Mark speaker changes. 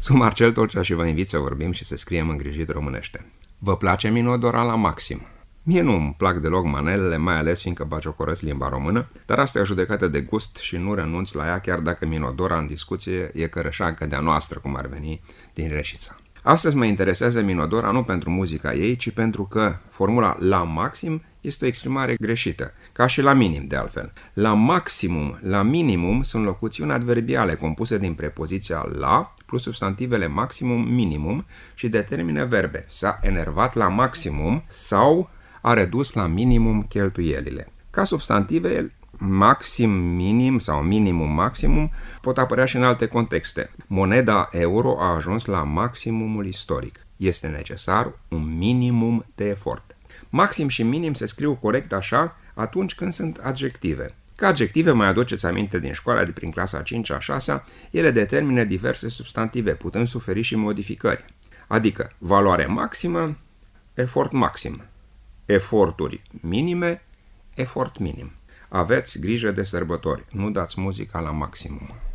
Speaker 1: Sunt Marcel Tolcea și vă invit să vorbim și să scriem îngrijit românește. Vă place Minodora la maxim? Mie nu-mi plac deloc manelele, mai ales fiindcă bagiocoresc limba română, dar asta e o judecată de gust și nu renunț la ea, chiar dacă Minodora în discuție e cărășancă de-a noastră, cum ar veni din Reșița. Astăzi mă interesează Minodora nu pentru muzica ei, ci pentru că formula la maxim este o exprimare greșită, ca și la minim de altfel. La maximum, la minimum sunt locuțiuni adverbiale compuse din prepoziția la plus substantivele maximum, minimum și determină verbe. S-a enervat la maximum sau a redus la minimum cheltuielile. Ca substantive, maxim, minim sau minimum, maximum pot apărea și în alte contexte. Moneda euro a ajuns la maximumul istoric. Este necesar un minimum de efort. Maxim și minim se scriu corect așa atunci când sunt adjective. Ca adjective mai aduceți aminte din școala de prin clasa 5-a, 6-a, ele determină diverse substantive, putând suferi și modificări. Adică valoare maximă, efort maxim. Eforturi minime, efort minim. Aveți grijă de sărbători, nu dați muzica la maximum.